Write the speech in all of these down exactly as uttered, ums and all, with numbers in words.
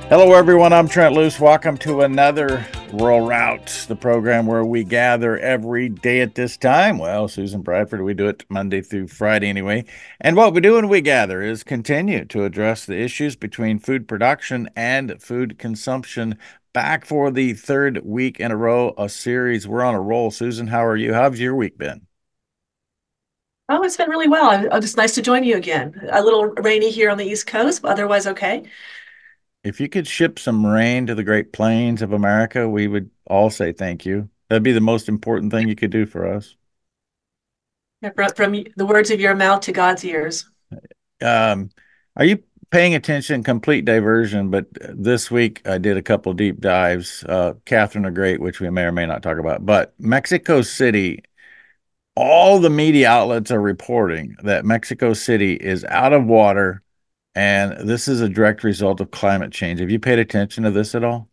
Hello, everyone. I'm Trent Loos. Welcome to another Rural Route, the program where we gather every day at this time. Well, Susan Bradford, we do it Monday through Friday anyway. And what we do when we gather is continue to address the issues between food production and food consumption. Back for the third week in a row, a series. We're on a roll. Susan, how are you? How's your week been? Oh, it's been really well. I- It's nice to join you again. A little rainy here on the East Coast, but otherwise okay. If you could ship some rain to the Great Plains of America, we would all say thank you. That'd be the most important thing you could do for us. Yeah, From, from the words of your mouth to God's ears. Um, are you paying attention? Complete diversion, but this week I did a couple deep dives. Uh, Catherine the Great, which we may or may not talk about, but Mexico City, all the media outlets are reporting that Mexico City is out of water, and this is a direct result of climate change. Have you paid attention to this at all?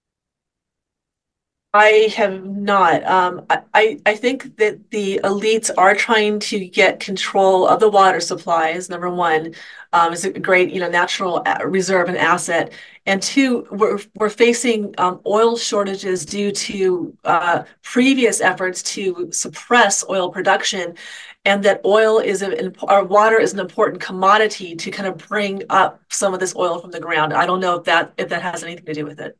I have not. Um, I, I I think that the elites are trying to get control of the water supplies. Number one, um, is a great, you know, natural a- reserve and asset. And two, we're we're facing um, oil shortages due to uh, previous efforts to suppress oil production, and that oil is an our water is an important commodity to kind of bring up some of this oil from the ground. I don't know if that if that has anything to do with it.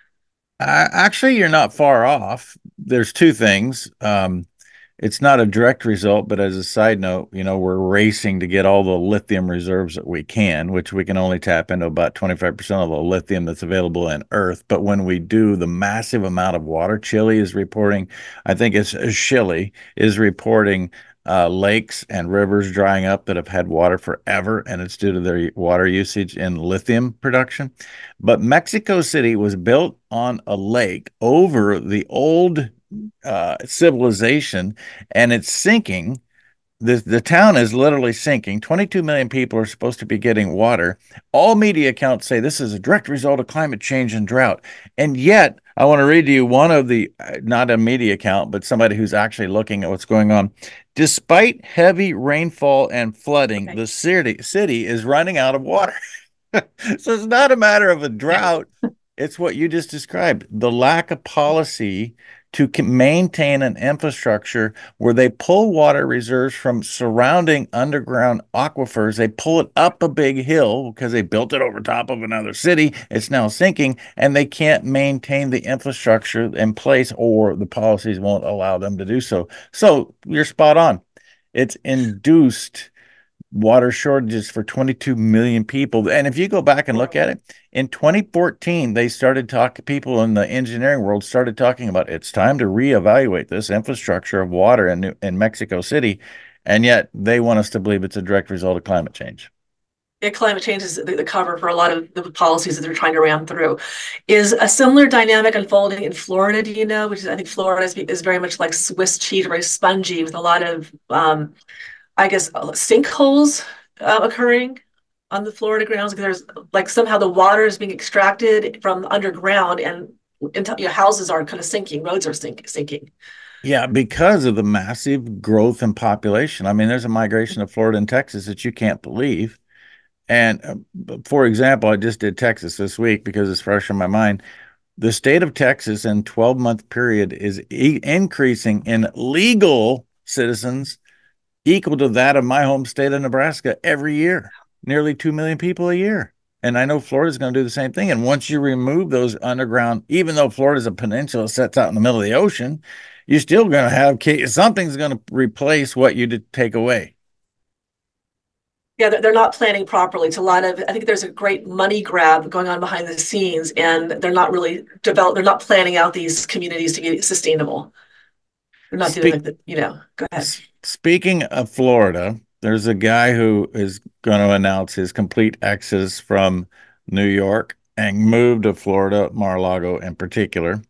Uh, actually, you're not far off. There's two things. Um, it's not a direct result, but as a side note, you know, we're racing to get all the lithium reserves that we can, which we can only tap into about twenty-five percent of the lithium that's available in Earth. But when we do, the massive amount of water, Chile is reporting, I think it's uh, Chile is reporting uh, lakes and rivers drying up that have had water forever, and it's due to their water usage in lithium production. But Mexico City was built on a lake over the old uh, civilization, and it's sinking. The, the town is literally sinking. twenty-two million people are supposed to be getting water. All media accounts say this is a direct result of climate change and drought. And yet, I want to read to you one of the, uh, not a media account, but somebody who's actually looking at what's going on. Despite heavy rainfall and flooding, Okay. the city, city is running out of water. So it's not a matter of a drought. It's what you just described, the lack of policy to maintain an infrastructure where they pull water reserves from surrounding underground aquifers. They pull it up a big hill because they built it over top of another city. It's now sinking, and they can't maintain the infrastructure in place, or the policies won't allow them to do so. So you're spot on. It's induced water shortages for twenty-two million people. And if you go back and look at it, in twenty fourteen, they started talking, people in the engineering world started talking about it's time to reevaluate this infrastructure of water in, in Mexico City. And yet they want us to believe it's a direct result of climate change. Yeah, climate change is the, the cover for a lot of the policies that they're trying to ram through. Is a similar dynamic unfolding in Florida, do you know? Which is, I think Florida is, is very much like Swiss cheese, very spongy with a lot of, um, I guess, uh, sinkholes uh, occurring on the Florida grounds. There's like somehow the water is being extracted from underground and into, you know, houses are kind of sinking, roads are sink, sinking. Yeah, because of the massive growth in population. I mean, there's a migration to Florida and Texas that you can't believe. And uh, for example, I just did Texas this week because it's fresh in my mind. The state of Texas in twelve month period is e- increasing in legal citizens equal to that of my home state of Nebraska every year, nearly two million people a year. And I know Florida's going to do the same thing. And once you remove those underground, even though Florida's a peninsula, sets out in the middle of the ocean, you're still going to have something's going to replace what you did take away. Yeah, they're, they're not planning properly. It's a lot of, I think there's a great money grab going on behind the scenes, and they're not really develop, they're not planning out these communities to be sustainable. They're not doing Speak, like the, you know, go ahead. Speaking of Florida, there's a guy who is going to announce his complete exodus from New York and move to Florida, Mar-a-Lago in particular.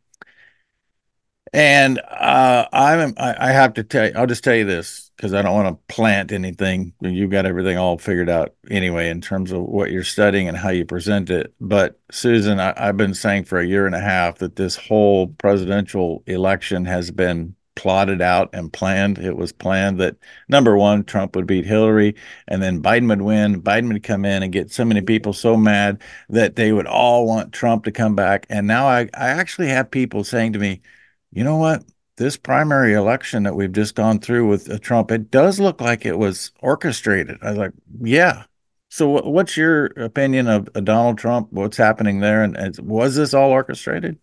And uh, I'm I, I have to tell you, I'll just tell you this because I don't want to plant anything. You've got everything all figured out anyway in terms of what you're studying and how you present it. But Susan, I, I've been saying for a year and a half that this whole presidential election has been plotted out and planned. It was planned that number one, Trump would beat Hillary, and then Biden would win. Biden would come in and get so many people so mad that they would all want Trump to come back. And now I, I actually have people saying to me, you know what? This primary election that we've just gone through with uh, Trump, it does look like it was orchestrated. I was like, yeah. So what's your opinion of uh, Donald Trump? What's happening there? And, and was this all orchestrated?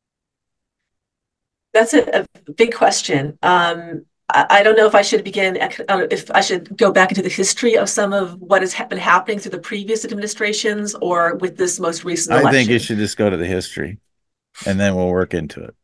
That's a, a big question. Um, I, I don't know if I should begin, uh, if I should go back into the history of some of what has ha been happening through the previous administrations or with this most recent I think you election. should just go to the history and then we'll work into it.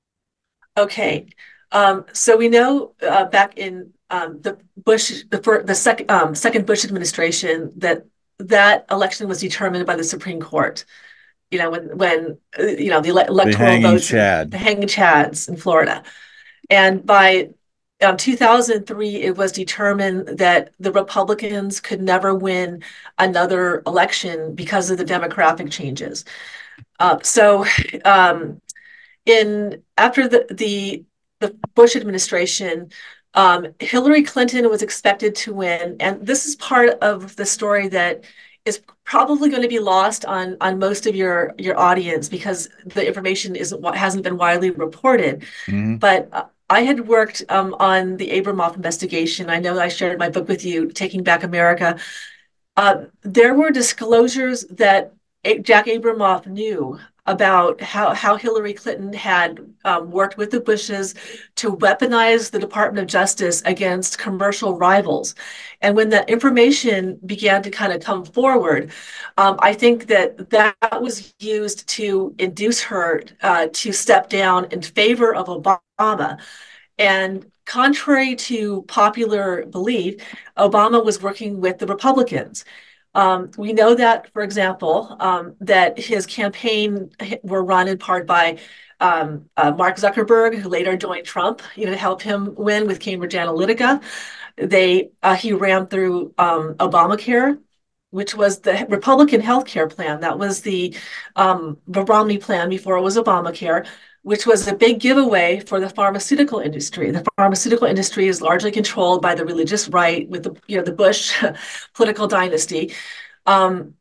Okay. Um, so we know uh, back in um, the Bush, the, fir the second um, second Bush administration, that that election was determined by the Supreme Court. You know, when when uh, you know the ele The electoral hanging votes and Chad. the hanging chads in Florida, and by um, two thousand three, it was determined that the Republicans could never win another election because of the demographic changes. Uh, so, um, in after the the the Bush administration, um, Hillary Clinton was expected to win, and this is part of the story that is probably going to be lost on on most of your your audience because the information isn't hasn't been widely reported. Mm-hmm. But uh, I had worked um, on the Abramoff investigation. I know I shared my book with you, Taking Back America. Uh, there were disclosures that Jack Abramoff knew about how, how Hillary Clinton had um, worked with the Bushes to weaponize the Department of Justice against commercial rivals. And when that information began to kind of come forward, um, I think that that was used to induce her uh, to step down in favor of Obama. And contrary to popular belief, Obama was working with the Republicans. Um, we know that, for example, um, that his campaign were run in part by um, uh, Mark Zuckerberg, who later joined Trump, you know, to help him win with Cambridge Analytica. They uh, he ran through um, Obamacare, which was the Republican health care plan. That was the um, the Romney plan before it was Obamacare, which was a big giveaway for the pharmaceutical industry. The pharmaceutical industry is largely controlled by the religious right with the you know the Bush political dynasty. Um,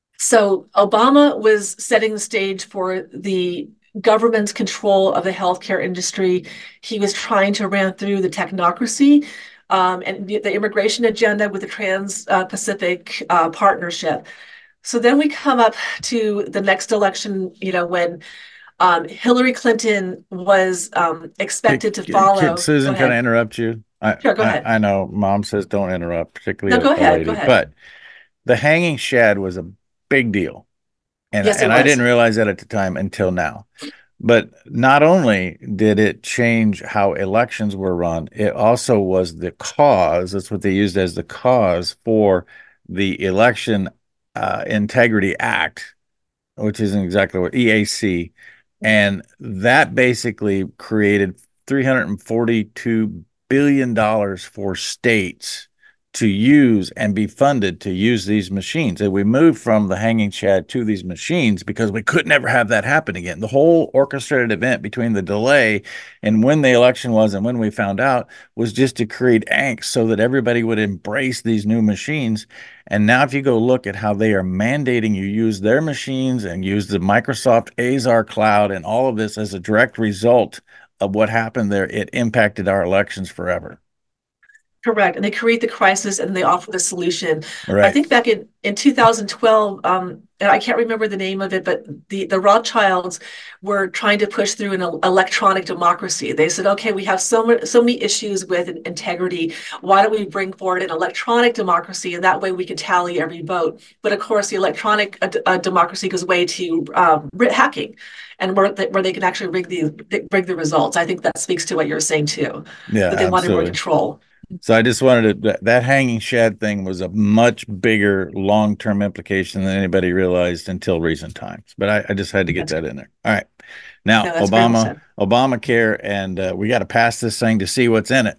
so Obama was setting the stage for the government's control of the healthcare industry. He was trying to ram through the technocracy um, and the, the immigration agenda with the Trans-Pacific uh, Partnership. So then we come up to the next election, you know, when um, Hillary Clinton was um, expected to follow. Go Susan, can I ahead. interrupt you? I, Sure, go I, ahead. I know mom says don't interrupt, No, particularly go a, a ahead. Go lady, ahead. but the hanging shad was a big deal. And, Yes, it and I didn't was. realize that at the time until now. But not only did it change how elections were run, it also was the cause. That's what they used as the cause for the Election uh, Integrity Act, which isn't exactly what E A C. And that basically created three hundred forty-two billion dollars for states to use and be funded to use these machines. And we moved from the hanging chad to these machines because we could never have that happen again. The whole orchestrated event between the delay and when the election was and when we found out was just to create angst so that everybody would embrace these new machines. And now, if you go look at how they are mandating you use their machines and use the Microsoft Azure cloud and all of this as a direct result of what happened there, it impacted our elections forever. Correct. And they create the crisis and they offer the solution. I Right. think back in, in two thousand twelve, um, and I can't remember the name of it, but the, the Rothschilds were trying to push through an electronic democracy. They said, okay, we have so many, so many issues with integrity. Why don't we bring forward an electronic democracy? And that way we can tally every vote. But of course, the electronic uh, uh, democracy goes way to um, hacking and where they, where they can actually rig the, rig the results. I think that speaks to what you're saying too, Yeah, that they wanted more absolutely. control. So I just wanted to, that, that hanging shad thing was a much bigger long-term implication than anybody realized until recent times. But I, I just had to get That's, that in there. All right. Now, no, that's very well Obama, said. Obamacare, and uh, we got to pass this thing to see what's in it.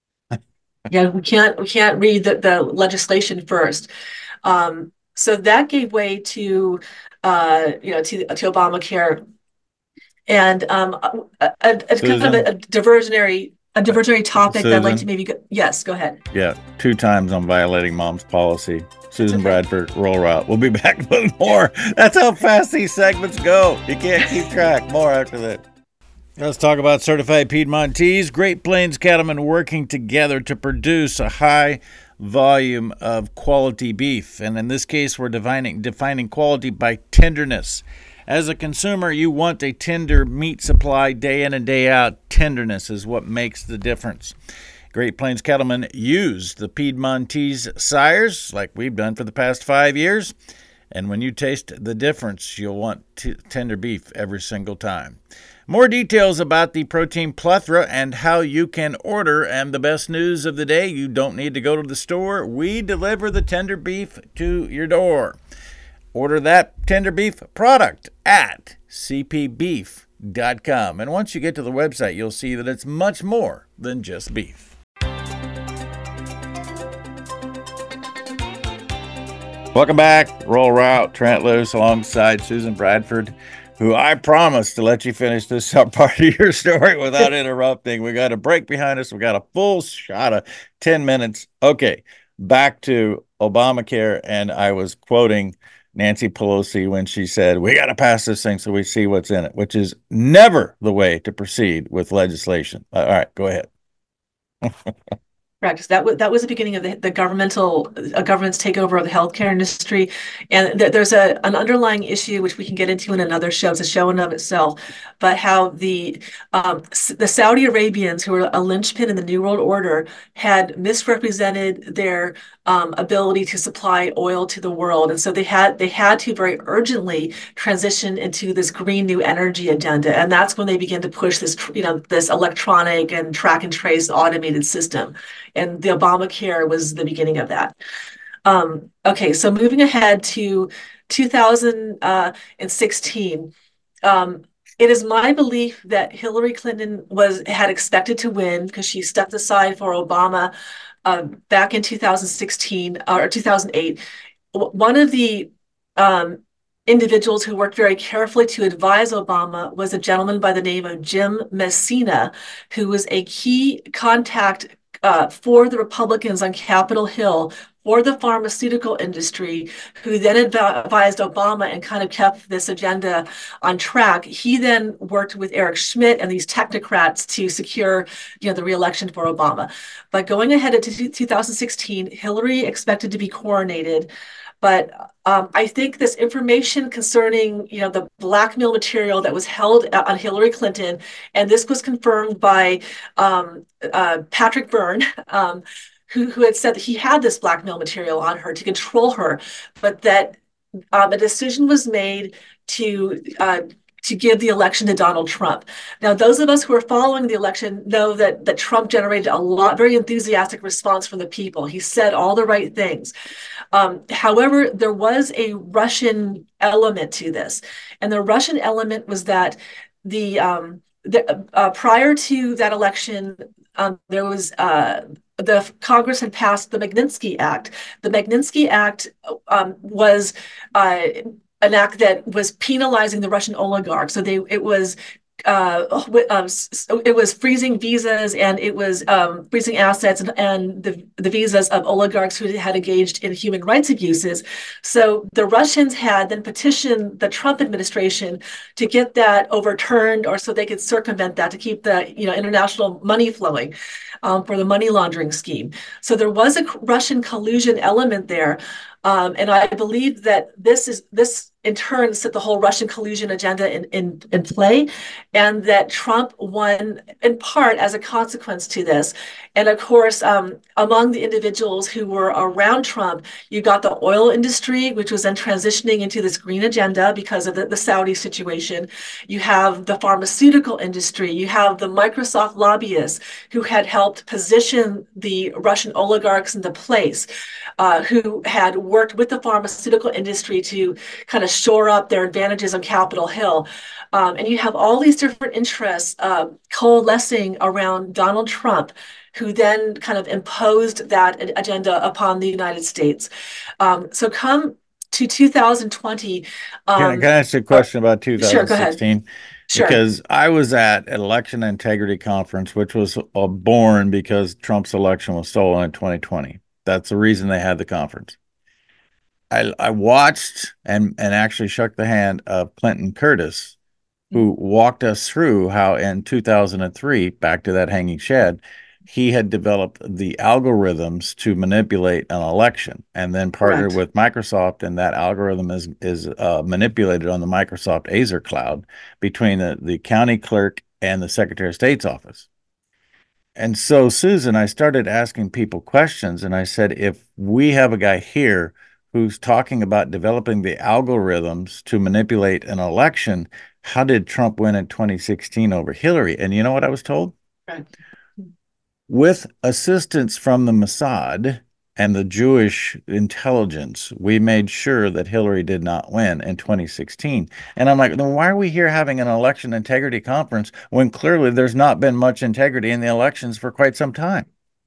Yeah, we can't we can't read the, the legislation first. Um, so that gave way to uh, you know to to Obamacare and um, a, a, a kind of a, Susan, a diversionary a Uh, diversionary topic that I'd like to Susan? maybe go, yes, go ahead. Yeah, two times on violating mom's policy. That's Susan okay. Bradford, roll route. We'll be back with more. That's how fast these segments go. You can't keep track. More after that. Let's talk about certified Piedmontese. Great Plains cattlemen working together to produce a high volume of quality beef. And in this case, we're defining, defining quality by tenderness. As a consumer, you want a tender meat supply day in and day out. Tenderness is what makes the difference. Great Plains cattlemen use the Piedmontese sires like we've done for the past five years. And when you taste the difference, you'll want t- tender beef every single time. More details about the protein plethora and how you can order, and the best news of the day, you don't need to go to the store. We deliver the tender beef to your door. Order that tender beef product at c p beef dot com. And once you get to the website, you'll see that it's much more than just beef. Welcome back. Roll Route, Trent Lewis alongside Susan Bradford, who I promised to let you finish this part of your story without interrupting. We got a break behind us. We got a full shot of ten minutes. Okay, back to Obamacare. And I was quoting Nancy Pelosi when she said, we got to pass this thing so we see what's in it, which is never the way to proceed with legislation. All right, go ahead. Correct. That was that was the beginning of the, the governmental uh, government's takeover of the healthcare industry, and th- there's a an underlying issue which we can get into in another show. It's a show in and of itself, but how the um, the Saudi Arabians, who were a linchpin in the New World Order, had misrepresented their um, ability to supply oil to the world, and so they had they had to very urgently transition into this green new energy agenda, and that's when they began to push this you know this electronic and track and trace automated system. And the Obamacare was the beginning of that. Um, okay, so moving ahead to two thousand sixteen, um, it is my belief that Hillary Clinton was had expected to win because she stepped aside for Obama uh, back in two thousand sixteen or two thousand eight. One of the um, individuals who worked very carefully to advise Obama was a gentleman by the name of Jim Messina, who was a key contact uh, for the Republicans on Capitol Hill for the pharmaceutical industry, who then advised Obama and kind of kept this agenda on track. He then worked with Eric Schmidt and these technocrats to secure, you know, the reelection for Obama. But going ahead into two thousand sixteen, Hillary expected to be coronated. But um, I think this information concerning, you know, the blackmail material that was held on Hillary Clinton, and this was confirmed by um, uh, Patrick Byrne, um, who, who had said that he had this blackmail material on her to control her, but that um, a decision was made to uh, to give the election to Donald Trump. Now, those of us who are following the election know that that Trump generated a lot, very enthusiastic response from the people. He said all the right things. Um, however, there was a Russian element to this, and the Russian element was that the um, the uh, prior to that election, um, there was uh, the Congress had passed the Magnitsky Act. The Magnitsky Act um, was uh, an act that was penalizing the Russian oligarchs. So they it was uh, um, it was freezing visas, and it was um, freezing assets and, and the, the visas of oligarchs who had engaged in human rights abuses. So the Russians had then petitioned the Trump administration to get that overturned, or so they could circumvent that to keep the you know international money flowing um, for the money laundering scheme. So there was a Russian collusion element there. Um, and I believe that this is this in turn set the whole Russian collusion agenda in, in, in play, and that Trump won in part as a consequence to this. And of course, um, among the individuals who were around Trump, you got the oil industry, which was then transitioning into this green agenda because of the, the Saudi situation. You have the pharmaceutical industry. You have the Microsoft lobbyists who had helped position the Russian oligarchs into place, uh, who had worked with the pharmaceutical industry to kind of shore up their advantages on Capitol Hill. Um, and you have all these different interests uh, coalescing around Donald Trump, who then kind of imposed that agenda upon the United States. Um, so come to two thousand twenty. Can I, can Um, I ask you a uh, question about sure, go ahead. two thousand sixteen? Sure. Because I was at an election integrity conference, which was uh, born because Trump's election was stolen in twenty twenty. That's the reason they had the conference. I, I watched and, and actually shook the hand of Clinton Curtis, who walked us through how in two thousand three, back to that hanging shed, he had developed the algorithms to manipulate an election and then partnered Correct. with Microsoft. And that algorithm is, is uh, manipulated on the Microsoft Azure cloud between the, the county clerk and the Secretary of State's office. And so, Susan, I started asking people questions, and I said, if we have a guy here who's talking about developing the algorithms to manipulate an election, how did Trump win in twenty sixteen over Hillary? And you know what I was told? Right. With assistance from the Mossad and the Jewish intelligence, we made sure that Hillary did not win in twenty sixteen. And I'm like, then why are we here having an election integrity conference when clearly there's not been much integrity in the elections for quite some time?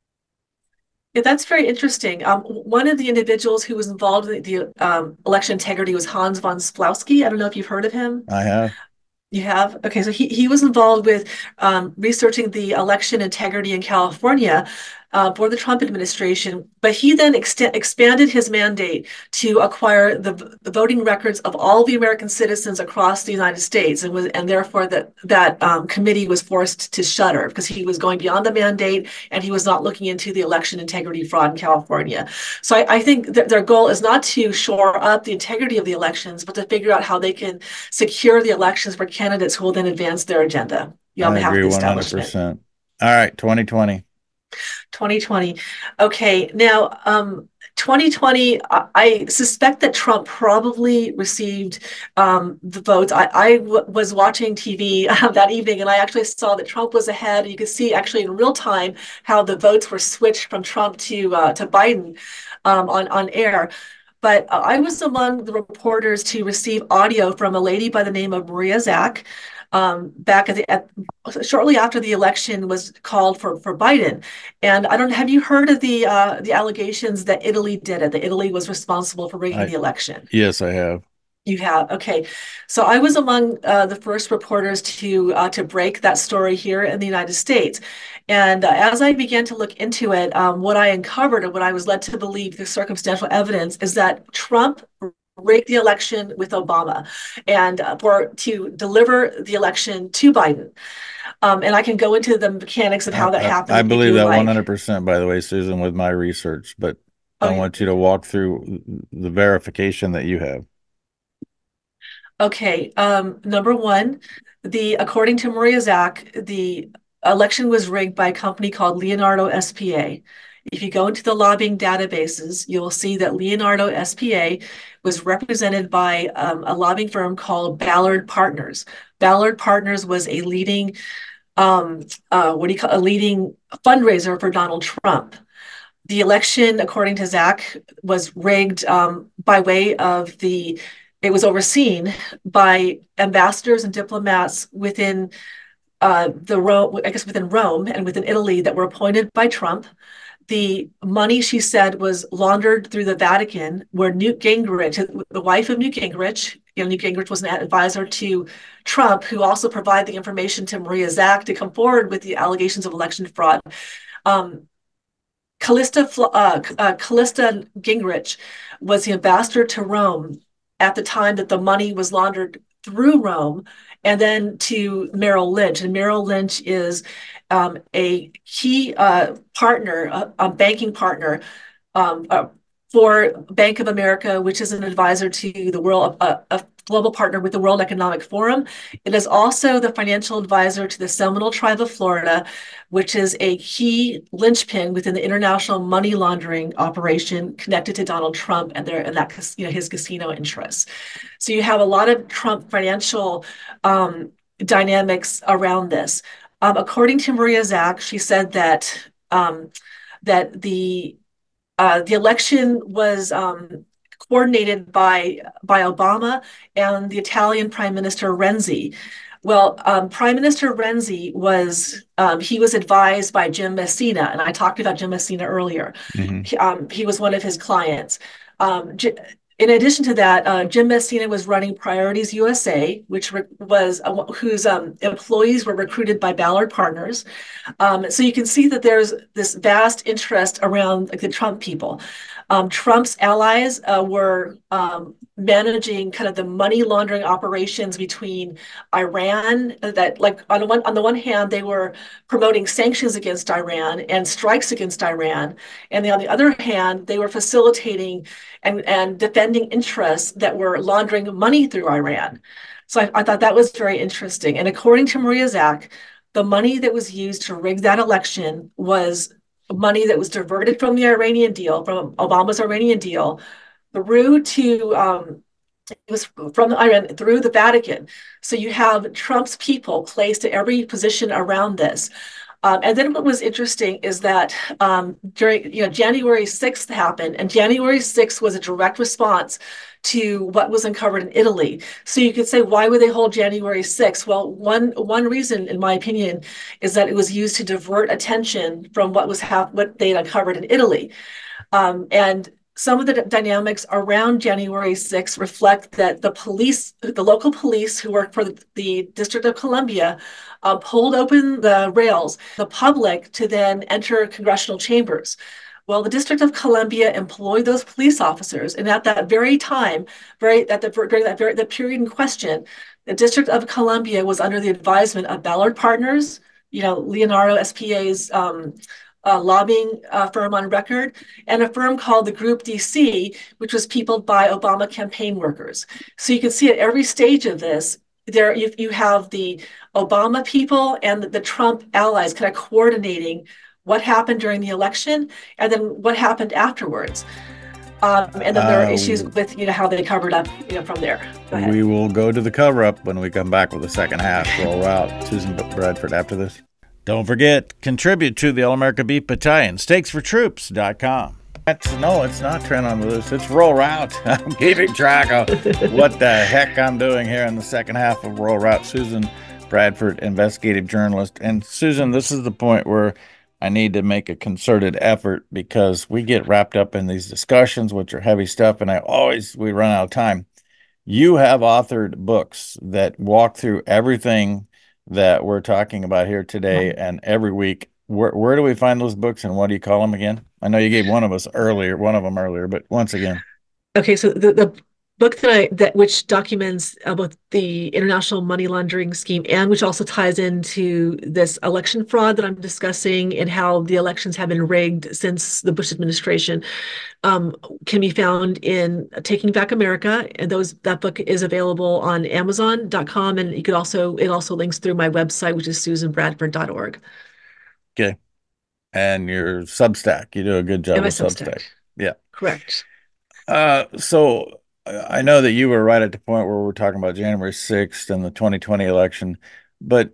Yeah, that's very interesting. Um, one of the individuals who was involved in the, the um, election integrity was Hans von Splowski. I don't know if you've heard of him. I have. You have? Okay, so he, he was involved with um, researching the election integrity in California uh, for the Trump administration, but he then ext expanded his mandate to acquire the, the voting records of all the American citizens across the United States, and was and therefore that that um, committee was forced to shutter because he was going beyond the mandate and he was not looking into the election integrity fraud in California. So I, I think that their goal is not to shore up the integrity of the elections, but to figure out how they can secure the elections for candidates who will then advance their agenda, you know, on I behalf of agree the establishment. one hundred percent. All right, twenty twenty. twenty twenty. Okay, now um, twenty twenty, I, I suspect that Trump probably received um, the votes. I, I w was watching T V uh, that evening, and I actually saw that Trump was ahead. You could see actually in real time how the votes were switched from Trump to uh, to Biden um, on on air. But uh, I was among the reporters to receive audio from a lady by the name of Maria Zack um, back at the at, shortly after the election was called for for Biden. And I don't have you heard of the uh, the allegations that Italy did it? That Italy was responsible for rigging I the election. Yes, I have. You have, okay. So I was among uh, the first reporters to uh, to break that story here in the United States. And uh, as I began to look into it, um, what I uncovered and what I was led to believe, the circumstantial evidence, is that Trump rigged the election with Obama and uh, for to deliver the election to Biden. Um, and I can go into the mechanics of I, how that I, happened I if you believe would that like. one hundred percent, by the way, Susan, with my research, but I Oh, want you to walk through the verification that you have. okay, um, number one, the according to Maria Zack, the election was rigged by a company called Leonardo S P A. If you go into the lobbying databases, you'll see that Leonardo S P A was represented by um, a lobbying firm called Ballard Partners. Ballard Partners was a leading, um, uh, what do you call a leading fundraiser for Donald Trump. The election, according to Zack, was rigged um, by way of the, it was overseen by ambassadors and diplomats within uh, the Rome, I guess within Rome and within Italy that were appointed by Trump. The money, she said, was laundered through the Vatican, where Newt Gingrich, the wife of Newt Gingrich, you know, Newt Gingrich was an advisor to Trump, who also provided the information to Maria Zack to come forward with the allegations of election fraud. Um, Callista, uh, uh, Callista Gingrich was the ambassador to Rome at the time that the money was laundered through Rome and then to Merrill Lynch. And Merrill Lynch is um, a key uh, partner, a, a, banking partner um, uh, for Bank of America, which is an advisor to the world, a, a global partner with the World Economic Forum. It is also the financial advisor to the Seminole Tribe of Florida, which is a key linchpin within the international money laundering operation connected to Donald Trump and their and that you know his casino interests. So you have a lot of Trump financial um, dynamics around this. Um, according to Maria Zack, she said that um, that the uh, the election was um, coordinated by by Obama and the Italian Prime Minister Renzi. Well, um, Prime Minister Renzi was um, he was advised by Jim Messina, and I talked about Jim Messina earlier. Mm-hmm. He, um, he was one of his clients. Um, J In addition to that, uh, Jim Messina was running Priorities U S A, which was uh, whose um, employees were recruited by Ballard Partners. Um, so you can see that there's this vast interest around like, the Trump people. Um, Trump's allies uh, were um, managing kind of the money laundering operations between Iran. That, like on the one on the one hand, they were promoting sanctions against Iran and strikes against Iran, and on the other hand, they were facilitating and and defending interests that were laundering money through Iran. So I, I thought that was very interesting. And according to Maria Zack, the money that was used to rig that election was money that was diverted from the Iranian deal, from Obama's Iranian deal, through to um, it was from Iran through the Vatican. So you have Trump's people placed at every position around this. Um, and then what was interesting is that um, during, you know, January sixth happened, and January sixth was a direct response to what was uncovered in Italy. So you could say, why would they hold January sixth? Well, one one reason, in my opinion, is that it was used to divert attention from what was hap- what they had uncovered in Italy. Um, and some of the dynamics around January sixth reflect that the police, the local police who work for the, the District of Columbia, uh, pulled open the rails, the public to then enter congressional chambers. Well, the District of Columbia employed those police officers, and at that very time, very at the during that very the period in question, the District of Columbia was under the advisement of Ballard Partners, you know, Leonardo S P A's um, uh, lobbying uh, firm on record, and a firm called the Group D C, which was peopled by Obama campaign workers. So you can see at every stage of this, there you, you have the Obama people and the, the Trump allies kind of coordinating what happened during the election and then what happened afterwards. Um, and then there are Uh, issues with, you know, how they covered up, you know, from there. Go ahead. we will go to the cover up when we come back with the second half. Roll out Susan Bradford after this. Don't forget, contribute to the All America Beef Battalion, stakes for troops dot com. No, it's not Trent on the Loose. It's Roll Route. I'm keeping track of what the heck I'm doing here in the second half of Roll Route. Susan Bradford, investigative journalist. And Susan, this is the point where I need to make a concerted effort because we get wrapped up in these discussions, which are heavy stuff, and I always, we run out of time. You have authored books that walk through everything that we're talking about here today and every week. Where where do we find those books and what do you call them again? I know you gave one of us earlier, one of them earlier, but once again. Okay, so the, the book that I that which documents uh, both the international money laundering scheme and which also ties into this election fraud that I'm discussing and how the elections have been rigged since the Bush administration um, can be found in Taking Back America. And those that book is available on Amazon dot com, and you could also it also links through my website, which is susan bradford dot org. Okay. And your Substack, you do a good job And my with Substack. Substack. Yeah. Correct. Uh, so uh, I know that you were right at the point where we're talking about January sixth and the twenty twenty election, but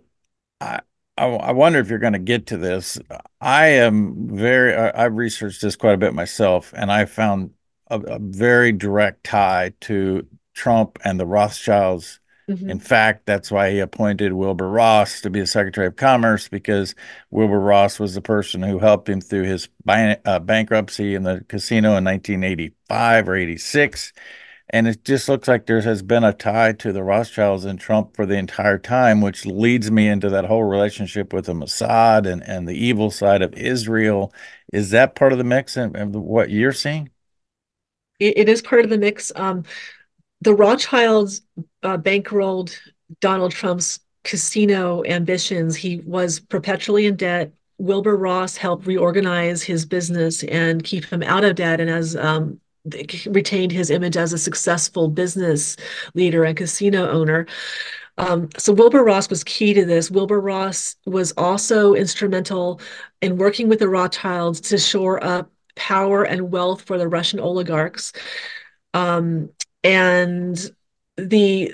I I, I wonder if you're going to get to this. I am very, I, I've researched this quite a bit myself, and I found a, a very direct tie to Trump and the Rothschilds. In Mhm. fact, that's why he appointed Wilbur Ross to be the Secretary of Commerce, because Wilbur Ross was the person who helped him through his ban uh, bankruptcy in the casino in nineteen eighty-five or eighty-six. And it just looks like there has been a tie to the Rothschilds and Trump for the entire time, which leads me into that whole relationship with the Mossad and, and the evil side of Israel. Is that part of the mix and, and what you're seeing? It, it is part of the mix. Um, the Rothschilds uh, bankrolled Donald Trump's casino ambitions. He was perpetually in debt. Wilbur Ross helped reorganize his business and keep him out of debt, and as um, retained his image as a successful business leader and casino owner. Um, so Wilbur Ross was key to this. Wilbur Ross was also instrumental in working with the Rothschilds to shore up power and wealth for the Russian oligarchs. Um, and the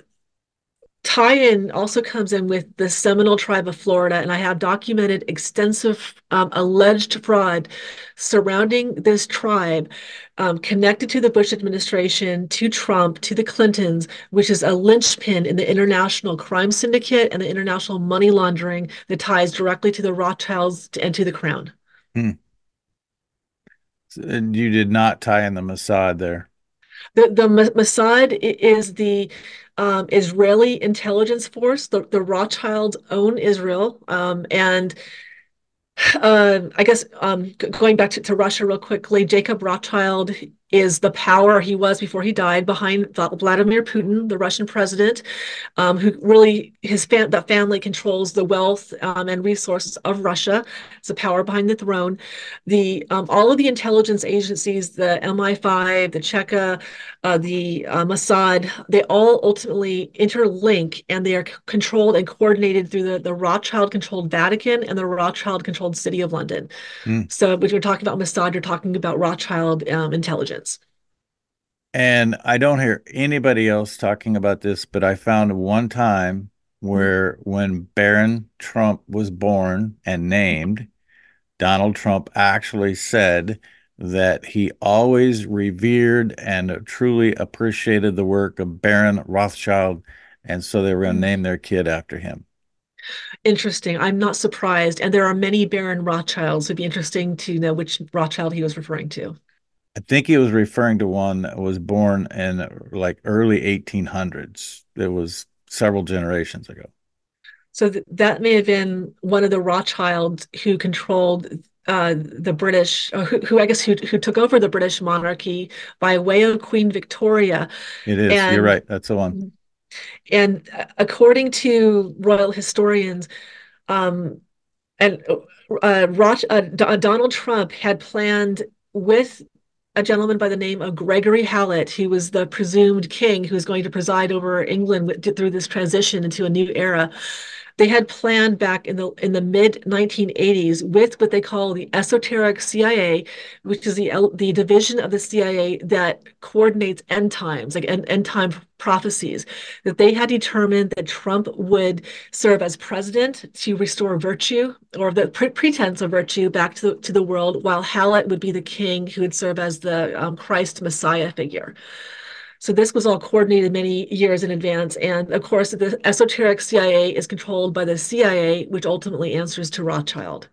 tie-in also comes in with the Seminole tribe of Florida, and I have documented extensive um, alleged fraud surrounding this tribe, um, connected to the Bush administration, to Trump, to the Clintons, which is a linchpin in the international crime syndicate and the international money laundering that ties directly to the Rothschilds and to the crown. Hmm. And you did not tie in the Mossad there. The the Mossad is the um, Israeli intelligence force. The the Rothschilds own Israel, um, and uh, I guess um, going back to, to Russia real quickly, Jacob Rothschild is the power he was before he died behind Vladimir Putin, the Russian president, um, who really his fam that family controls the wealth um, and resources of Russia. It's the power behind the throne. The um, all of the intelligence agencies, the M I five, the Cheka, uh, the uh, Mossad, they all ultimately interlink, and they are controlled and coordinated through the the Rothschild-controlled Vatican and the Rothschild-controlled City of London. Mm. So when you're talking about Mossad, you're talking about Rothschild um, intelligence. And I don't hear anybody else talking about this, but I found one time where when Barron Trump was born and named, Donald Trump actually said that he always revered and truly appreciated the work of Baron Rothschild, and so they were going to name their kid after him. Interesting. I'm not surprised. And there are many Baron Rothschilds. It'd be interesting to know which Rothschild he was referring to. I think he was referring to one that was born in like early eighteen hundreds. It was several generations ago. So th that may have been one of the Rothschilds who controlled uh, the British, uh, who, who I guess who, who took over the British monarchy by way of Queen Victoria. It is. You're And right. That's the one. and according to royal historians, um, and uh, Roch uh, Donald Trump had planned with a gentleman by the name of Gregory Hallett, who was the presumed king who was going to preside over England through this transition into a new era. They had planned back in the in the mid nineteen eighties with what they call the esoteric C I A, which is the the division of the C I A that coordinates end times, like end, end time prophecies, that they had determined that Trump would serve as president to restore virtue or the pre pretense of virtue back to the, to the world, while Hallett would be the king who would serve as the um, Christ Messiah figure. So this was all coordinated many years in advance. And of course, the esoteric C I A is controlled by the C I A, which ultimately answers to Rothschild.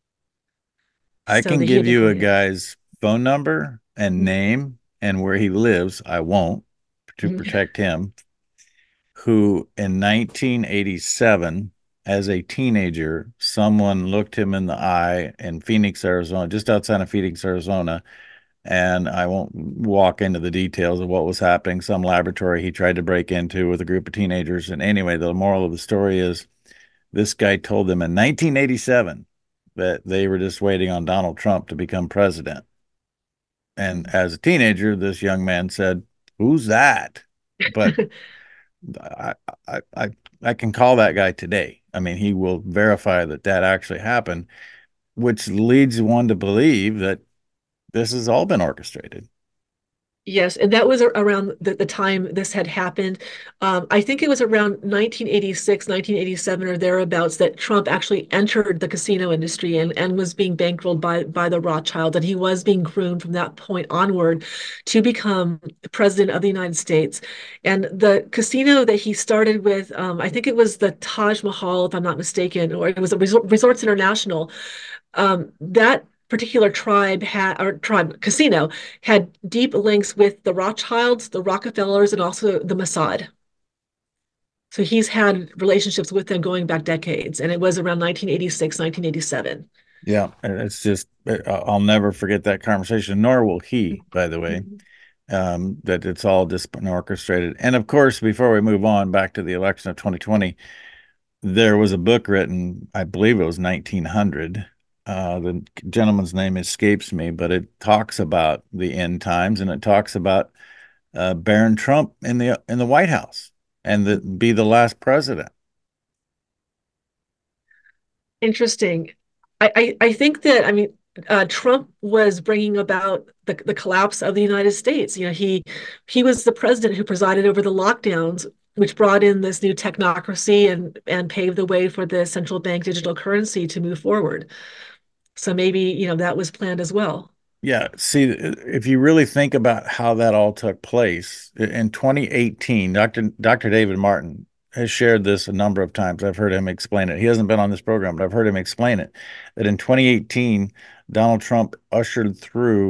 I So can the give hidden you a coordinator. guy's phone number and name and where he lives. I won't to protect him. Who in nineteen eighty-seven, as a teenager, someone looked him in the eye in Phoenix, Arizona, just outside of Phoenix, Arizona. And I won't walk into the details of what was happening. Some laboratory he tried to break into with a group of teenagers. And anyway, the moral of the story is this guy told them in nineteen eighty-seven that they were just waiting on Donald Trump to become president. And as a teenager, this young man said, "Who's that?" But I, I, I, I can call that guy today. I mean, he will verify that that actually happened, which leads one to believe that this has all been orchestrated. Yes, and that was around the, the time this had happened. Um, I think it was around nineteen eighty-six, nineteen eighty-seven, or thereabouts that Trump actually entered the casino industry and, and was being bankrolled by, by the Rothschild. And he was being groomed from that point onward to become president of the United States. And the casino that he started with, um, I think it was the Taj Mahal, if I'm not mistaken, or it was a Resort, Resorts International. Um, that particular tribe had or tribe casino had deep links with the Rothschilds, the Rockefellers, and also the Mossad. So he's had relationships with them going back decades, and it was around nineteen eighty-six, nineteen eighty-seven. Yeah, it's just uh, I'll never forget that conversation, nor will he, by the way, um, that it's all just been orchestrated. And of course, before we move on back to the election of twenty twenty, there was a book written, I believe it was nineteen hundred. Uh, the gentleman's name escapes me, but it talks about the end times and it talks about uh, Barron Trump in the in the White House and that be the last president. Interesting. I, I, I think that, I mean, uh, Trump was bringing about the, the collapse of the United States. You know, he he was the president who presided over the lockdowns, which brought in this new technocracy and and paved the way for the central bank digital currency to move forward. So maybe, you know, that was planned as well. Yeah, see, if you really think about how that all took place in twenty eighteen, Doctor Doctor David Martin has shared this a number of times. I've heard him explain it. He hasn't been on this program, but I've heard him explain it. That in twenty eighteen, Donald Trump ushered through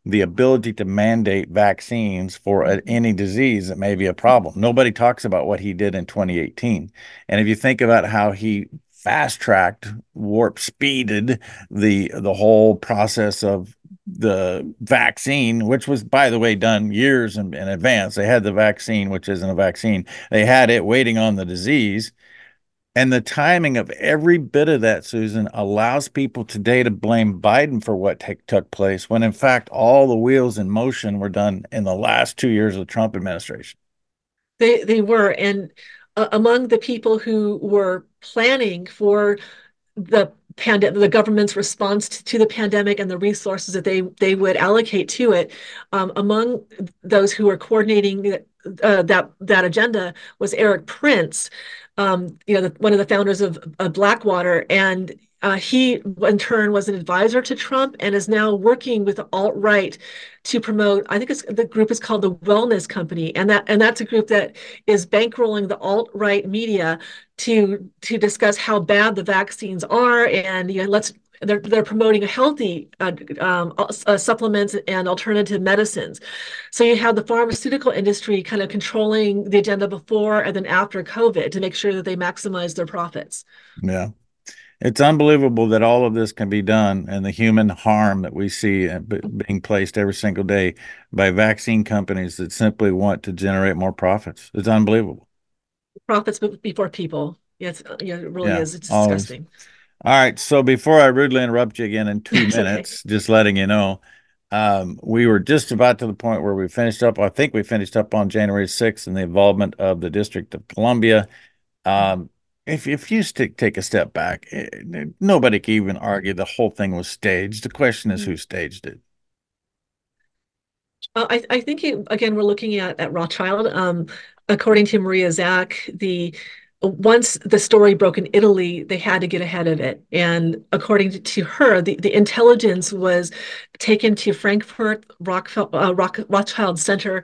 the ability to mandate vaccines for a, Mhm. any disease that may be a problem. Nobody talks about what he did in twenty eighteen. And if you think about how he fast tracked, warp speeded the the whole process of the vaccine, which was, by the way, done years in, in advance. They had the vaccine, which isn't a vaccine. They had it waiting on the disease. And the timing of every bit of that, Susan, allows people today to blame Biden for what t- took place, when in fact, all the wheels in motion were done in the last two years of the Trump administration. They they were, and uh, among the people who were planning for the pandemic, the government's response to, to the pandemic and the resources that they they would allocate to it, um, among those who were coordinating uh, that that agenda was Eric Prince, um, you know, the, one of the founders of, of Blackwater, and uh, he in turn was an advisor to Trump and is now working with the alt-right to promote. I think it's the group is called the Wellness Company, and that and that's a group that is bankrolling the alt-right media to to discuss how bad the vaccines are, and you know, let's they're they're promoting a healthy uh, um, uh, supplements and alternative medicines. So you have the pharmaceutical industry kind of controlling the agenda before and then after COVID to make sure that they maximize their profits. Yeah. It's unbelievable that all of this can be done, and the human harm that we see uh, being placed every single day by vaccine companies that simply want to generate more profits. It's unbelievable. Profits before people. Yes, yeah, it really Yeah, is. It's always. disgusting. All right. So before I rudely interrupt you again in two It's okay. minutes, just letting you know, um, we were just about to the point where we finished up. I think we finished up on January sixth and the involvement of the District of Columbia. Um, if if you stick, take a step back, eh, nobody can even argue the whole thing was staged. The question is who staged it. Uh, I, I think it, again we're looking at at Rothschild. Um, according to Maria Zack, the once the story broke in Italy, they had to get ahead of it. And according to, to her, the, the intelligence was taken to Frankfurt Rockfell, uh, Rock, Rothschild Center,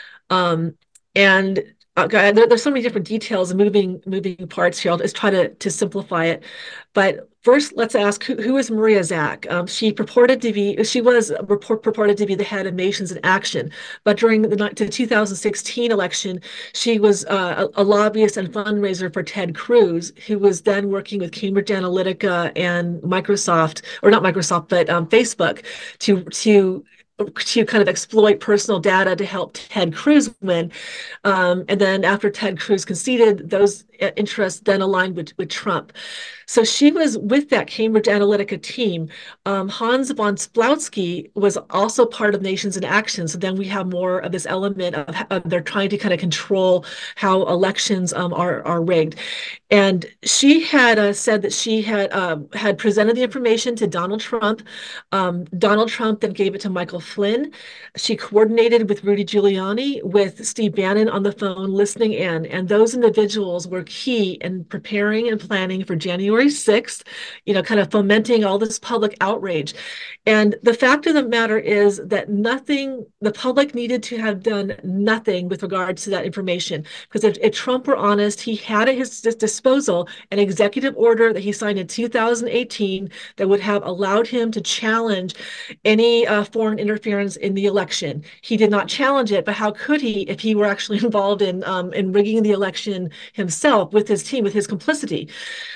um, and uh, there, there's so many different details and moving moving parts here. I'll just try to to simplify it. But first, let's ask who, who is Maria Zack? Um, she purported to be she was report, purported to be the head of Nations in Action, but during the, the two thousand sixteen election, she was uh, a, a lobbyist and fundraiser for Ted Cruz, who was then working with Cambridge Analytica and Microsoft, or not Microsoft, but um, Facebook, to to to kind of exploit personal data to help Ted Cruz win. Um, and then after Ted Cruz conceded, those interests then aligned with, with Trump. So she was with that Cambridge Analytica team. Um, Hans von Splowski was also part of Nations in Action. So then we have more of this element of, of they're trying to kind of control how elections um, are, are rigged. And she had uh, said that she had uh, had presented the information to Donald Trump. Um, Donald Trump then gave it to Michael Flynn. She coordinated with Rudy Giuliani, with Steve Bannon on the phone, listening in. And those individuals were key in preparing and planning for January sixth, you know, kind of fomenting all this public outrage. And the fact of the matter is that nothing, the public needed to have done nothing with regards to that information. Because if, if Trump were honest, he had at his disposal an executive order that he signed in two thousand eighteen that would have allowed him to challenge any uh, foreign interference in the election. He did not challenge it, but how could he if he were actually involved in um, in rigging the election himself with his team, with his complicity?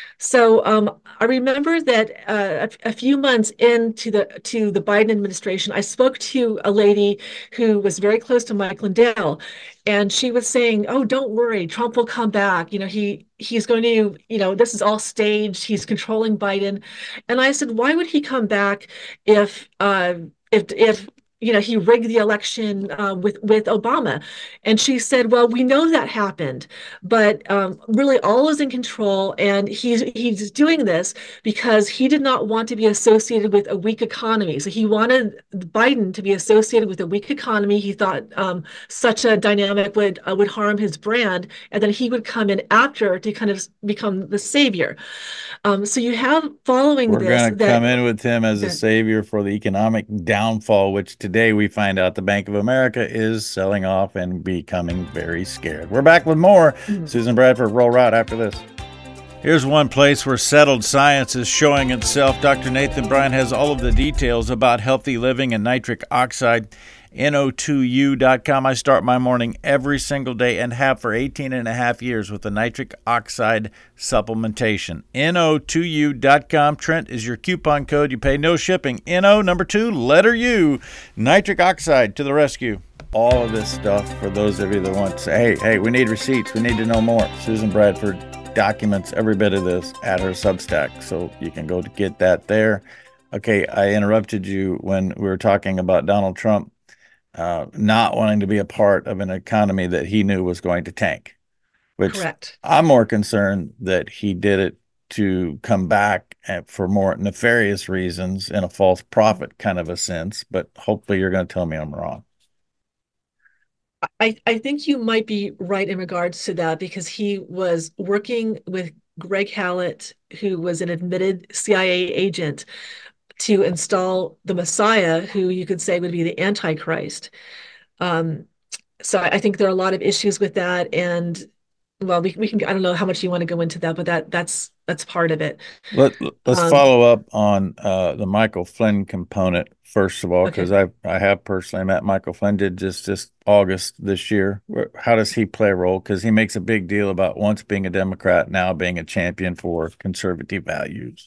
So um, I remember that uh, a, a few months into the to the Biden administration, I spoke to a lady who was very close to Mike Lindell, and she was saying, "Oh, don't worry, Trump will come back. You know, he he's going to, you know, this is all staged. He's controlling Biden." And I said, "Why would he come back if uh, if if you know he rigged the election uh, with with Obama?" And she said, "Well, we know that happened, but um, really all is in control, and he's he's doing this because he did not want to be associated with a weak economy. So he wanted Biden to be associated with a weak economy. He thought um, such a dynamic would uh, would harm his brand, and then he would come in after to kind of become the savior." Um, so you have following We're this going to come that in with him as a that savior for the economic downfall, which today we find out the Bank of America is selling off and becoming very scared. We're back with more mm, Susan Bradford Roll Right after this. Here's one place where settled science is showing itself. Doctor Nathan Bryan has all of the details about healthy living and nitric oxide. N O two U dot com. I start my morning every single day and have for eighteen and a half years with the nitric oxide supplementation. N O two U dot com. Trent is your coupon code. You pay no shipping. N O number two, letter U. Nitric oxide to the rescue. All of this stuff for those of you that want to say, hey, hey, we need receipts. We need to know more. Susan Bradford documents every bit of this at her Substack, so you can go to get that there. Okay, I interrupted you when we were talking about Donald Trump uh, not wanting to be a part of an economy that he knew was going to tank, which Correct. I'm more concerned that he did it to come back for more nefarious reasons in a false prophet kind of a sense, but hopefully you're going to tell me I'm wrong. I, I think you might be right in regards to that because he was working with Greg Hallett, who was an admitted C I A agent, to install the Messiah, who you could say would be the Antichrist. Um, so I think there are a lot of issues with that. And well, we, we can, I don't know how much you want to go into that, but that that's that's part of it. Let, let's Um, follow up on uh, the Michael Flynn component, first of all, because okay. I I have personally met Michael Flynn, did just just August this year. How does he play a role? Because he makes a big deal about once being a Democrat, now being a champion for conservative values.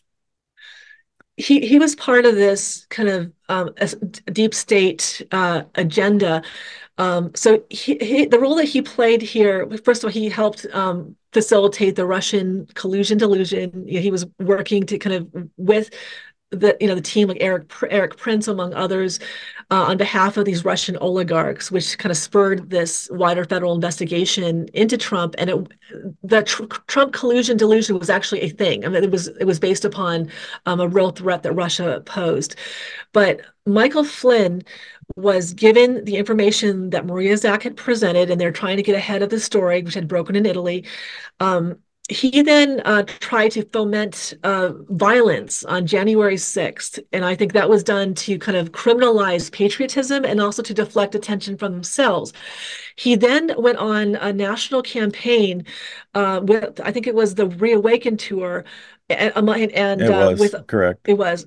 He he was part of this kind of um, deep state uh, agenda. Um, so he, he, the role that he played here, first of all, he helped um, facilitate the Russian collusion delusion. You know, he was working to kind of with the you know the team like Eric Eric Prince among others uh, on behalf of these Russian oligarchs, which kind of spurred this wider federal investigation into Trump. And it, the tr Trump collusion delusion was actually a thing. I mean, it was it was based upon um, a real threat that Russia posed. But Michael Flynn was given the information that Maria Zack had presented, and they're trying to get ahead of the story, which had broken in Italy. Um, he then uh, tried to foment uh, violence on January sixth. And I think that was done to kind of criminalize patriotism and also to deflect attention from themselves. He then went on a national campaign uh, with, I think it was the Reawaken Tour, and, and It uh, was with, correct. it was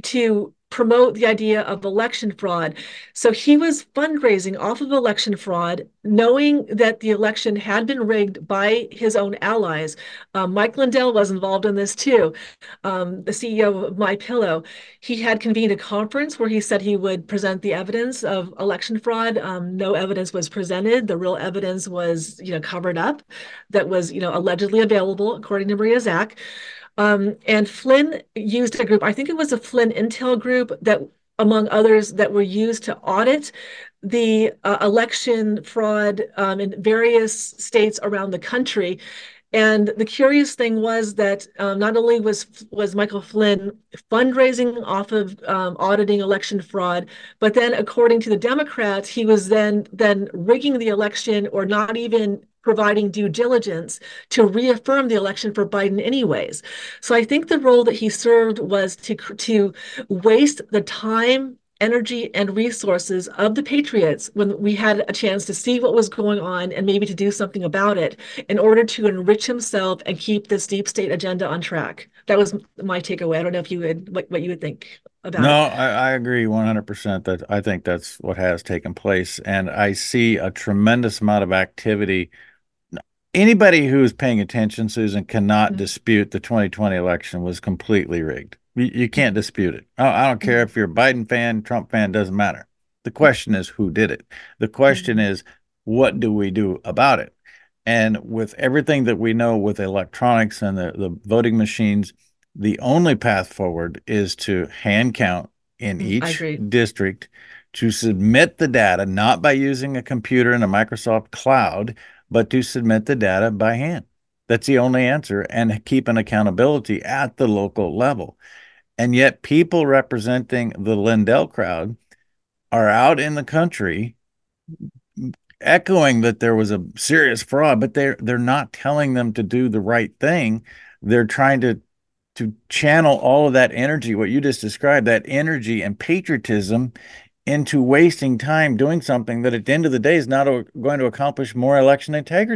to promote the idea of election fraud. So he was fundraising off of election fraud, knowing that the election had been rigged by his own allies. Um, Mike Lindell was involved in this too, um, the C E O of MyPillow. He had convened a conference where he said he would present the evidence of election fraud. Um, no evidence was presented. The real evidence was, you know, covered up that was, you know, allegedly available, according to Maria Zack. Um, and Flynn used a group, I think it was a Flynn Intel group that, among others, that were used to audit the uh, election fraud um, in various states around the country. And the curious thing was that um, not only was was Michael Flynn fundraising off of um, auditing election fraud, but then, according to the Democrats, he was then then rigging the election or not even providing due diligence to reaffirm the election for Biden anyways. So I think the role that he served was to to waste the time, energy, and resources of the Patriots when we had a chance to see what was going on and maybe to do something about it in order to enrich himself and keep this deep state agenda on track. That was my takeaway. I don't know if you would what, what you would think about No, it. I, I agree one hundred percent that I think that's what has taken place. And I see a tremendous amount of activity. Anybody who is paying attention, Susan, cannot Mm-hmm. dispute the twenty twenty election was completely rigged. You, you can't dispute it. I, I don't care Mm-hmm. if you're a Biden fan, Trump fan, doesn't matter. The question is who did it. The question Mm-hmm. is what do we do about it? And with everything that we know with electronics and the, the voting machines, the only path forward is to hand count in Mm-hmm. I each agree. district, to submit the data, not by using a computer in a Microsoft cloud, but to submit the data by hand. That's the only answer, and keep an accountability at the local level. And yet, people representing the Lindell crowd are out in the country echoing that there was a serious fraud, but they're they're not telling them to do the right thing. They're trying to to channel all of that energy, what you just described, that energy and patriotism into wasting time doing something that at the end of the day is not going to accomplish more election integrity.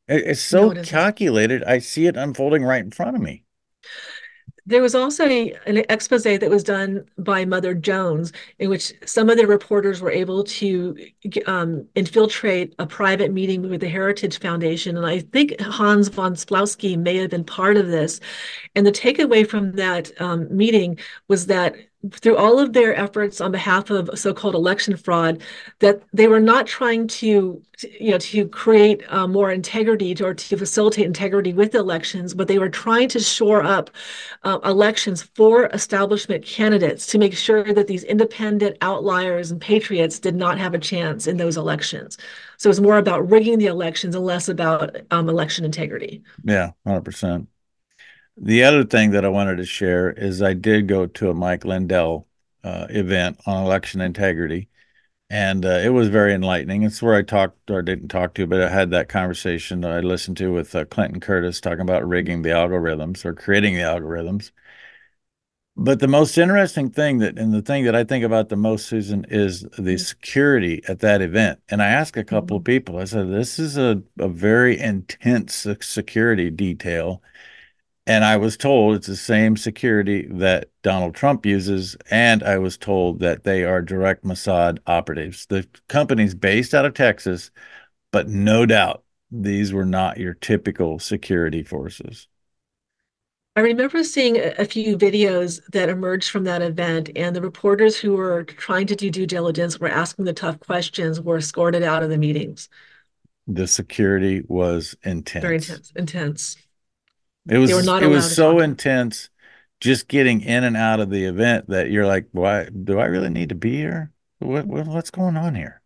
It- It's No, so it isn't. calculated. I see it unfolding right in front of me. There was also a, an expose that was done by Mother Jones, in which some of the reporters were able to um, infiltrate a private meeting with the Heritage Foundation. And I think Hans von Splowski may have been part of this. And the takeaway from that um, meeting was that through all of their efforts on behalf of so-called election fraud, that they were not trying to, you know, to create uh, more integrity to, or to facilitate integrity with elections, but they were trying to shore up uh, elections for establishment candidates to make sure that these independent outliers and patriots did not have a chance in those elections. So it's more about rigging the elections and less about um, election integrity. Yeah, one hundred percent. The other thing that I wanted to share is I did go to a Mike Lindell uh, event on election integrity, and uh, it was very enlightening. It's where I talked or didn't talk to, but I had that conversation that I listened to with uh, Clinton Curtis talking about rigging the algorithms or creating the algorithms. But the most interesting thing that, and the thing that I think about the most, Susan, is the security at that event. And I asked a couple of Mhm. people, I said, this is a, a very intense security detail. And I was told it's the same security that Donald Trump uses. And I was told that they are direct Mossad operatives. The company's based out of Texas, but no doubt these were not your typical security forces. I remember seeing a a few videos that emerged from that event, and the reporters who were trying to do due diligence were asking the tough questions were escorted out of the meetings. The security was Very intense. intense, intense. It They were was not it was allowed to so talk to them. intense just getting in and out of the event that you're like, why do I really need to be here? What, what what's going on here?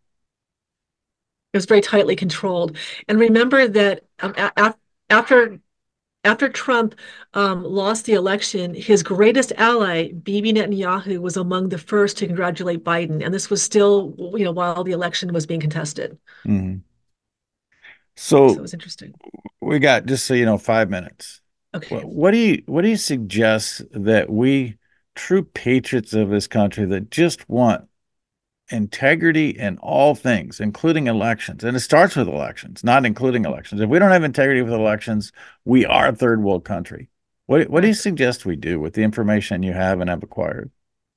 It was very tightly controlled. And remember that um, a- after after Trump um, lost the election, his greatest ally, Bibi Netanyahu, was among the first to congratulate Biden, and this was still, you know, while the election was being contested. Mhm. So it So was interesting. we got just so you know five minutes. Okay. What, what do you what do you suggest that we true patriots of this country that just want integrity in all things, including elections, and it starts with elections, not including elections. If we don't have integrity with elections, we are a third world country. What what do you Correct. suggest we do with the information you have and have acquired?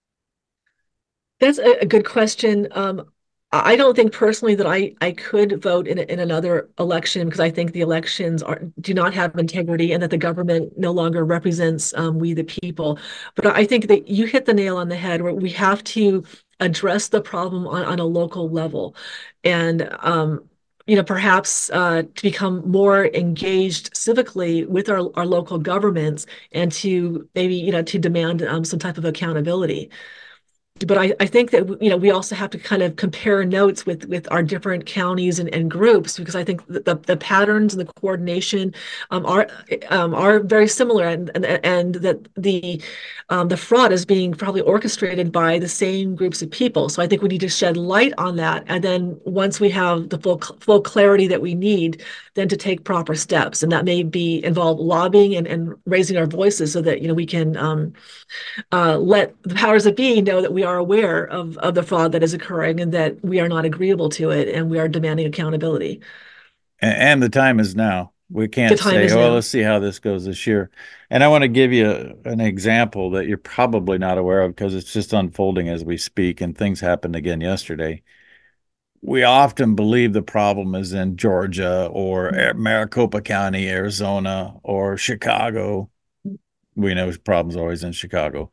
That's a, a good question. Um, I don't think personally that I, I could vote in, in another election because I think the elections are do not have integrity and that the government no longer represents um, we the people. But I think that you hit the nail on the head where we have to address the problem on, on a local level. And um, you know, perhaps uh, to become more engaged civically with our, our local governments and to maybe, you know, to demand um, some type of accountability. But I, I think that you know we also have to kind of compare notes with with our different counties and, and groups because I think the, the patterns and the coordination um, are um, are very similar and and, and that the um, the fraud is being probably orchestrated by the same groups of people. So I think we need to shed light on that, and then once we have the full full clarity that we need, then to take proper steps, and that may be involve lobbying and, and raising our voices so that you know we can um, uh, let the powers that be know that we are aware of, of the fraud that is occurring and that we are not agreeable to it and we are demanding accountability. And, and the time is now. We The can't time say, is oh, well, now. let's see how this goes this year. And I want to give you a, an example that you're probably not aware of because it's just unfolding as we speak, and things happened again yesterday. We often believe the problem is in Georgia or Maricopa County, Arizona, or Chicago. We know problems always in Chicago,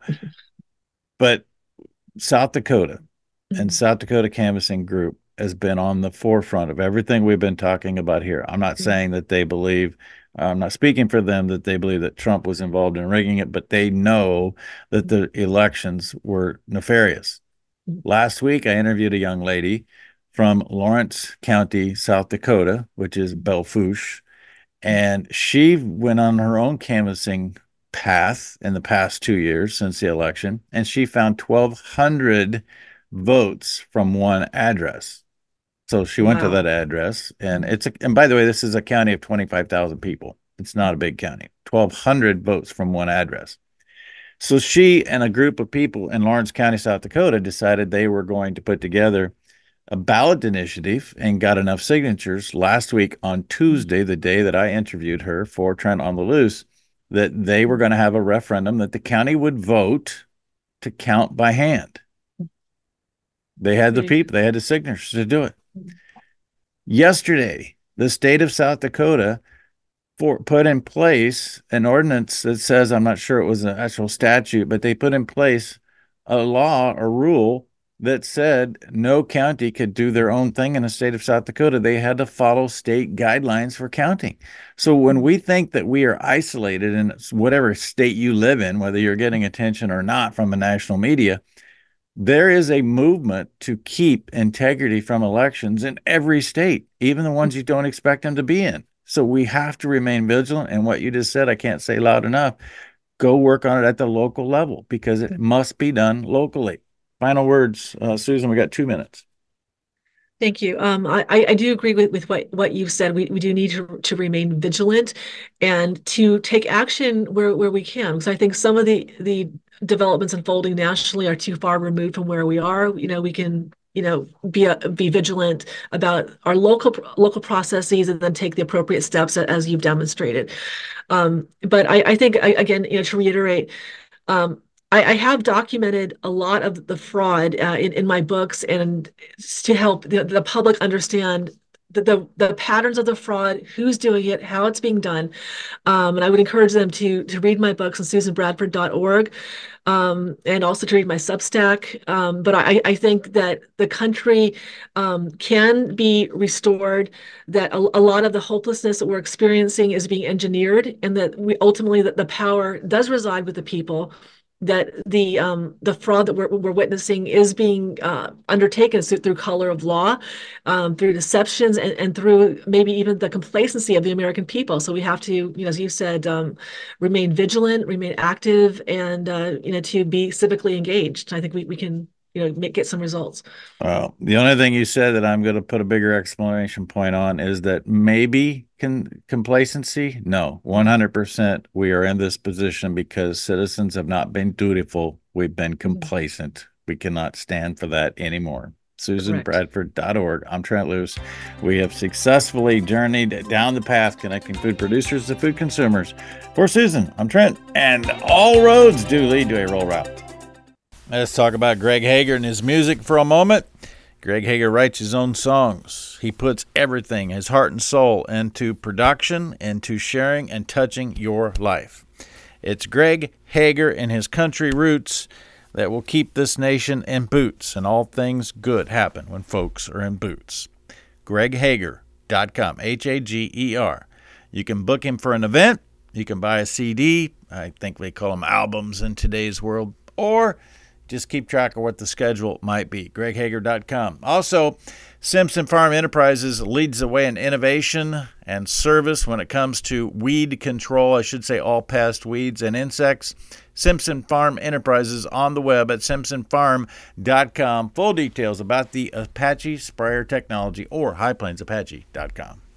but South Dakota and South Dakota Canvassing Group has been on the forefront of everything we've been talking about here. I'm not saying that they believe, I'm not speaking for them that they believe that Trump was involved in rigging it, but they know that the elections were nefarious. Last week, I interviewed a young lady from Lawrence County, South Dakota, which is Belle Fourche, and she went on her own canvassing path in the past two years since the election, and she found twelve hundred votes from one address. So she went to that Wow. address, and it's a, and by the way, this is a county of twenty-five thousand people. It's not a big county. twelve hundred votes from one address. So she and a group of people in Lawrence County, South Dakota, decided they were going to put together a ballot initiative and got enough signatures last week on Tuesday, the day that I interviewed her for Trent on the Loose, that they were going to have a referendum that the county would vote to count by hand. They had the people, they had the signatures to do it. Yesterday, the state of South Dakota for, put in place an ordinance that says, I'm not sure it was an actual statute, but they put in place a law or rule that said no county could do their own thing in the state of South Dakota. They had to follow state guidelines for counting. So when we think that we are isolated in whatever state you live in, whether you're getting attention or not from the national media, there is a movement to keep integrity from elections in every state, even the ones you don't expect them to be in. So we have to remain vigilant. And what you just said, I can't say loud enough. Go work on it at the local level because it must be done locally. Final words, uh, Susan, we got two minutes. Thank you. Um, I, I do agree with, with what, what you've said. We, we do need to, to remain vigilant and to take action where, where we can. Because I think some of the, the developments unfolding nationally are too far removed from where we are. You know, we can, you know, be a, be vigilant about our local local processes and then take the appropriate steps as you've demonstrated. Um, but I, I think, I, again, you know, to reiterate, um, I, I have documented a lot of the fraud uh, in, in my books and to help the, the public understand the, the, the patterns of the fraud, who's doing it, how it's being done. Um, and I would encourage them to, to read my books on susan bradford dot org um, and also to read my Substack. Um, but I, I think that the country um, can be restored, that a, a lot of the hopelessness that we're experiencing is being engineered, and that we ultimately that the power does reside with the people, that the um, the fraud that we're, we're witnessing is being uh, undertaken through color of law, um, through deceptions, and, and through maybe even the complacency of the American people. So we have to, you know, as you said, um, remain vigilant, remain active, and uh, you know, to be civically engaged. I think we, we can, you know, make, get some results. Well, the only thing you said that I'm going to put a bigger exclamation point on is that maybe con- complacency. No, one hundred percent we are in this position because citizens have not been dutiful. We've been complacent. We cannot stand for that anymore. susan bradford dot org. I'm Trent Loos. We have successfully journeyed down the path connecting food producers to food consumers. For Susan, I'm Trent, and all roads do lead to a roll route. Let's talk about Greg Hager and his music for a moment. Greg Hager writes his own songs. He puts everything, his heart and soul, into production, into sharing and touching your life. It's Greg Hager and his country roots that will keep this nation in boots, and all things good happen when folks are in boots. greg hager dot com, H A G E R. You can book him for an event. You can buy a C D. I think they call them albums in today's world. Or just keep track of what the schedule might be. greg hager dot com. Also, Simpson Farm Enterprises leads the way in innovation and service when it comes to weed control. I should say all pest, weeds, and insects. Simpson Farm Enterprises on the web at simpson farm dot com. Full details about the Apache sprayer technology or high plains apache dot com.